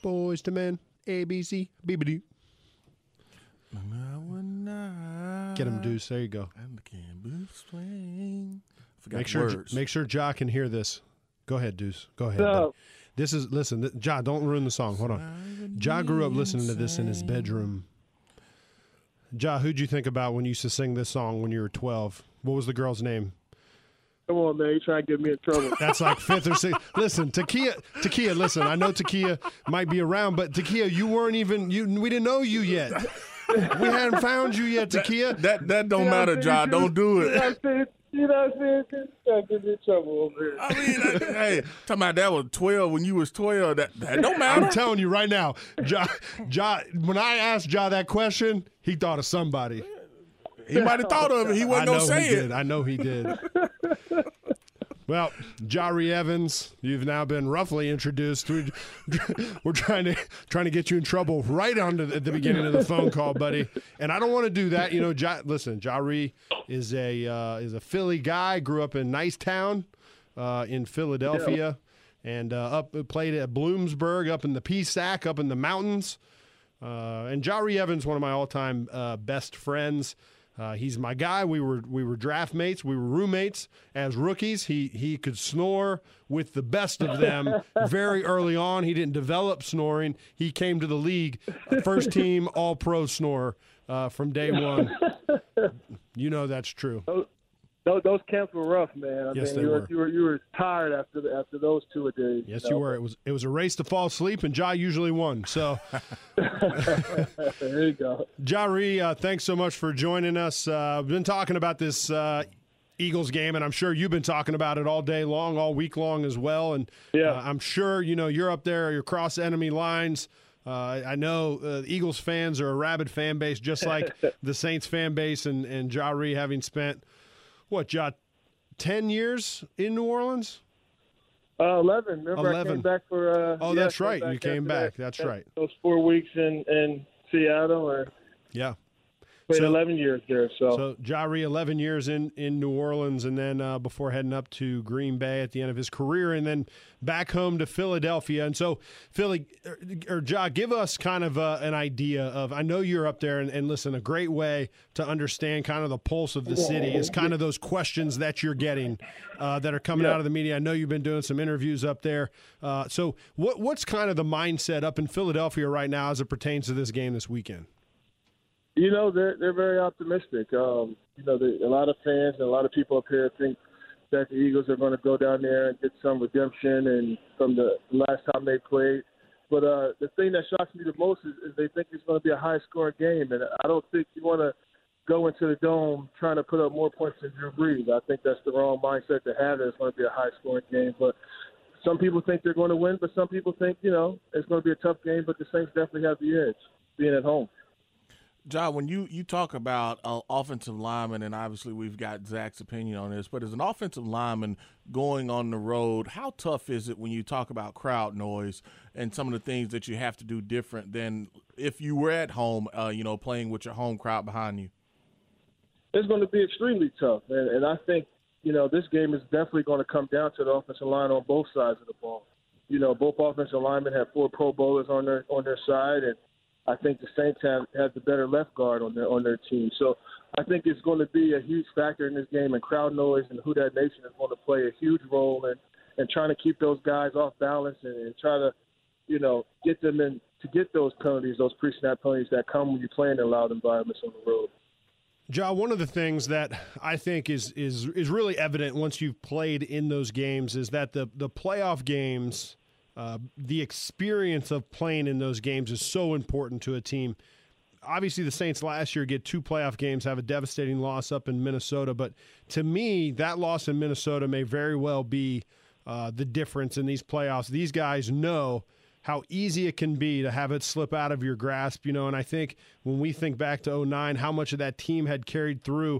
Boys to Men, ABC, BBD. Get him, Deuce. There you go. Make sure Ja can hear this. Go ahead, Deuce. Go ahead. No. Listen, Ja, don't ruin the song. Hold on. Ja grew up listening to this in his bedroom. Ja, who'd you think about when you used to sing this song when you were 12? What was the girl's name? Come on, man. You trying to get me in trouble. That's like fifth or sixth. Listen, Takia, listen, I know Takia might be around, but Takia, you weren't even, we didn't know you yet. We hadn't found you yet, Takia. That don't matter, Ja. Don't do it. You know what I'm saying? Trying to get me in trouble over here. I mean, hey, talking about that was 12 when you was 12. That don't matter. I'm telling you right now, Ja, when I asked Ja that question, he thought of somebody. He might have thought of it. He wasn't going to say it. I know he did. Well, Jari Evans, you've now been roughly introduced. We're trying to get you in trouble right on at the beginning of the phone call, buddy. And I don't want to do that. You know, listen, Jari is a Philly guy. Grew up in Nicetown in Philadelphia, and played at Bloomsburg up in the PSAC, up in the mountains. And Jari Evans, one of my all-time best friends. He's my guy. We were draft mates. We were roommates as rookies. He could snore with the best of them very early on. He didn't develop snoring. He came to the league, first team All-Pro snorer from day one. You know that's true. Those camps were rough, man. Yes, they were. You were tired after those 2 days. Yes, you were. It was a race to fall asleep, and Ja usually won. So there you go. Jari, thanks so much for joining us. We've been talking about this Eagles game, and I'm sure you've been talking about it all day long, all week long as well. And I'm sure you're up there, you're across enemy lines. I know Eagles fans are a rabid fan base, just like the Saints fan base, and Jari having spent, 10 years in New Orleans? 11. Remember 11. I came back for that's right. You came back. That's right. Those 4 weeks in Seattle. Yeah. Played 11 years there. So Jari, 11 years in New Orleans, and then before heading up to Green Bay at the end of his career, and then back home to Philadelphia. And so, Philly, or Ja, give us kind of an idea of, I know you're up there, and listen, a great way to understand kind of the pulse of the city is kind of those questions that you're getting that are coming out of the media. I know you've been doing some interviews up there. So what's kind of the mindset up in Philadelphia right now as it pertains to this game this weekend? They're very optimistic. A lot of fans and a lot of people up here think that the Eagles are going to go down there and get some redemption and from the last time they played. But the thing that shocks me the most is they think it's going to be a high-scoring game, and I don't think you want to go into the Dome trying to put up more points than Drew Brees. I think that's the wrong mindset to have. It's going to be a high-scoring game, but some people think they're going to win, but some people think it's going to be a tough game. But the Saints definitely have the edge being at home. Ja, when you talk about offensive linemen, and obviously we've got Zach's opinion on this, but as an offensive lineman going on the road, how tough is it when you talk about crowd noise and some of the things that you have to do different than if you were at home, playing with your home crowd behind you? It's going to be extremely tough, and I think, this game is definitely going to come down to the offensive line on both sides of the ball. Both offensive linemen have 4 Pro Bowlers on their side, and I think the Saints have the better left guard on their team. So I think it's going to be a huge factor in this game, and crowd noise and who that nation is going to play a huge role in trying to keep those guys off balance and try to, get them in to get those penalties, those pre-snap penalties that come when you're playing in loud environments on the road. Ja, one of the things that I think is really evident once you've played in those games is that the playoff games, the experience of playing in those games is so important to a team. Obviously, the Saints last year get 2 playoff games, have a devastating loss up in Minnesota. But to me, that loss in Minnesota may very well be the difference in these playoffs. These guys know how easy it can be to have it slip out of your grasp, and I think when we think back to 2009, how much of that team had carried through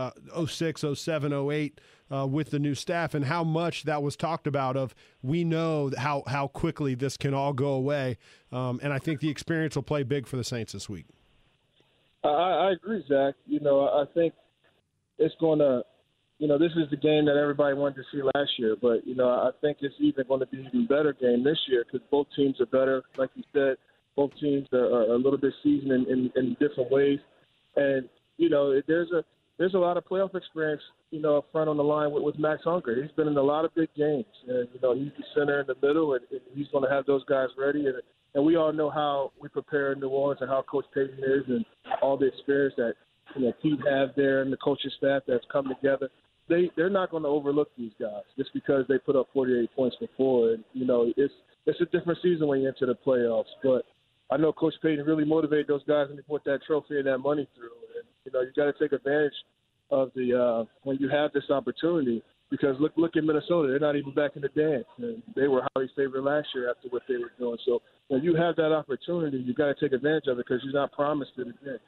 2006, 2007, 2008 with the new staff, and how much that was talked about of we know how quickly this can all go away. And I think the experience will play big for the Saints this week. I agree, Zach. I think it's going to this is the game that everybody wanted to see last year. But, I think it's even going to be an even better game this year because both teams are better. Like you said, both teams are a little bit seasoned in different ways. And, there's a lot of playoff experience, up front on the line with Max Unger. He's been in a lot of big games. And, he's the center in the middle, and he's going to have those guys ready. And we all know how we prepare in New Orleans and how Coach Payton is and all the experience that, Pete have there and the coaching staff that's come together. They're not going to overlook these guys just because they put up 48 points before. And, it's a different season when you enter the playoffs. But I know Coach Payton really motivated those guys when he put that trophy and that money through. And, you got to take advantage of the when you have this opportunity because look at Minnesota. They're not even back in the dance. And they were highly favored last year after what they were doing. So when you have that opportunity, you got to take advantage of it because you're not promised it again.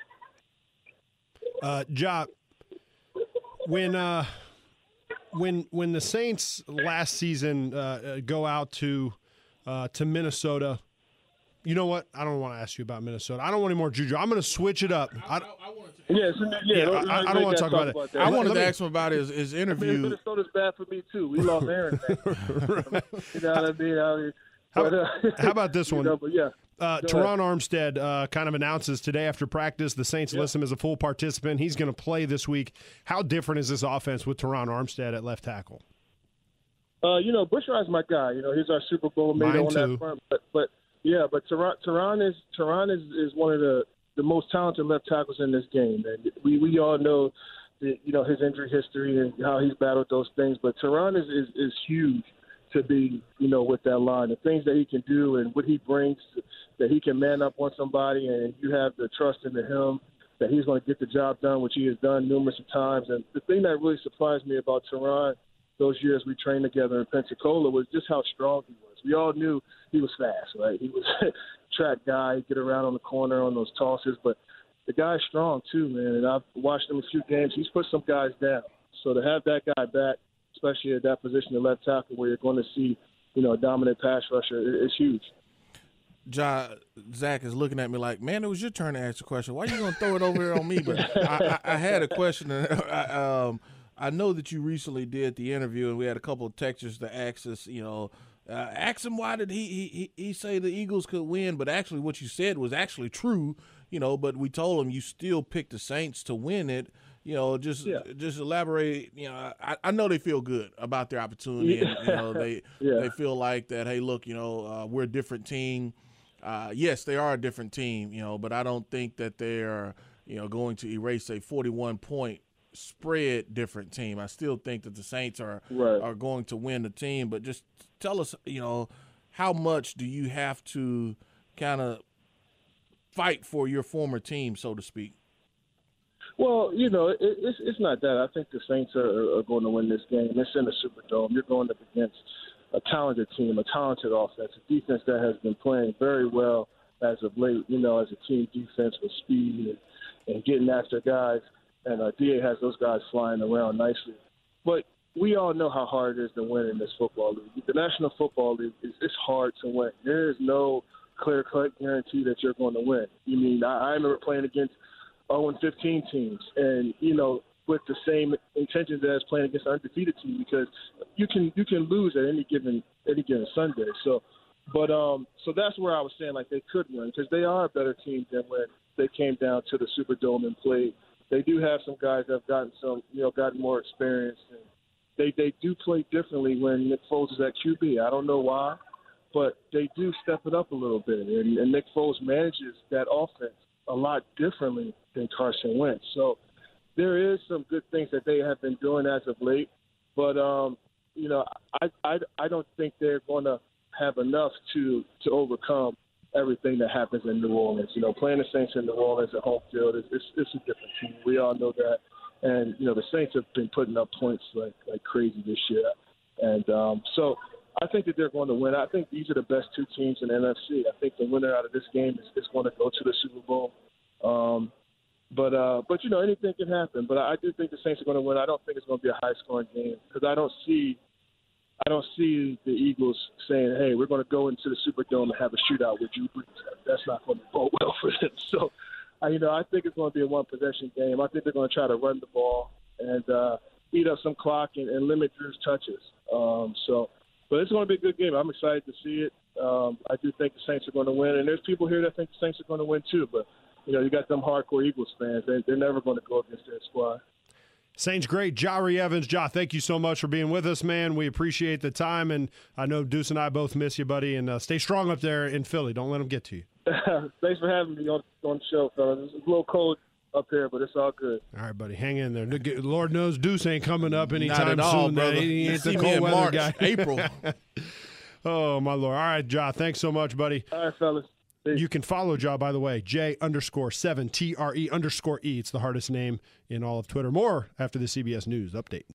Ja, when the Saints last season go out to Minnesota, you know what? I don't want to ask you about Minnesota. I don't want any more Juju. I'm going to switch it up. I don't want to talk about it. I wanted to ask him about his interview. Minnesota's bad for me too. We lost Aaron. You know what I mean? How about this one? But yeah. Teron Armstead kind of announces today after practice the Saints list him as a full participant. He's going to play this week. How different is this offense with Teron Armstead at left tackle? Bushride's my guy. He's our Super Bowl mate on that front. But Teron is one of the most talented left tackles in this game. And we all know his injury history and how he's battled those things. But Teron is huge to be, with that line. The things that he can do and what he brings, that he can man up on somebody and you have the trust into him that he's going to get the job done, which he has done numerous times. And the thing that really surprised me about Teron those years we trained together in Pensacola was just how strong he was. We all knew he was fast, right? He was a track guy, get around on the corner on those tosses, but the guy's strong too, man. And I've watched him a few games. He's put some guys down. So to have that guy back, especially at that position, the left tackle, where you're going to see, a dominant pass rusher, it's huge. Zach is looking at me like, man, it was your turn to ask a question. Why are you going to throw it over there on me? But I had a question. I know that you recently did the interview, and we had a couple of texters to ask us, ask him why did he say the Eagles could win, but actually what you said was actually true, but we told him you still picked the Saints to win it. Just elaborate. I know they feel good about their opportunity, and they feel like that. Hey, look, we're a different team. Yes, they are a different team, but I don't think that they're going to erase a 41-point spread different team. I still think that the Saints are going to win the team. But just tell us, how much do you have to kind of fight for your former team, so to speak? Well, it's not that. I think the Saints are going to win this game. It's in the Superdome. You're going up against a talented team, a talented offense, a defense that has been playing very well as of late, as a team defense with speed and getting after guys. And DA has those guys flying around nicely. But we all know how hard it is to win in this football league. The National Football League, it's hard to win. There is no clear-cut guarantee that you're going to win. I remember playing against 0-15 teams, and with the same intentions as playing against an undefeated team, because you can lose at any given Sunday. So that's where I was saying like they could win because they are a better team than when they came down to the Superdome and played. They do have some guys that have gotten more experience, and they do play differently when Nick Foles is at QB. I don't know why, but they do step it up a little bit, and Nick Foles manages that offense a lot differently than Carson Wentz. So there is some good things that they have been doing as of late, but I don't think they're going to have enough to overcome everything that happens in New Orleans. Playing the Saints in New Orleans at home field it's a different team. We all know that, and the Saints have been putting up points like crazy this year, and so I think that they're going to win. I think these are the best two teams in the NFC. I think the winner out of this game is going to go to the Super Bowl. But anything can happen. But I do think the Saints are going to win. I don't think it's going to be a high-scoring game because I don't see the Eagles saying, "Hey, we're going to go into the Superdome and have a shootout with Drew Brees." That's not going to go well for them. So, I think it's going to be a one-possession game. I think they're going to try to run the ball, and eat up some clock and limit Drew's touches. But it's going to be a good game. I'm excited to see it. I do think the Saints are going to win, and there's people here that think the Saints are going to win too. But you got them hardcore Eagles fans. They're never going to go against their squad. Saints great, Jahri Evans. Ja, thank you so much for being with us, man. We appreciate the time, and I know Deuce and I both miss you, buddy. And stay strong up there in Philly. Don't let them get to you. Thanks for having me on the show, fellas. It's a little cold up here, but it's all good. All right, buddy, hang in there. Lord knows Deuce ain't coming up anytime Not at all, soon. brother. He ain't the See me cold in weather March, guy. April. Oh, my Lord. All right, Ja, thanks so much, buddy. All right, fellas. Peace. You can follow Ja, by the way, J_7 TRE_E. It's the hardest name in all of Twitter. More after the CBS News update.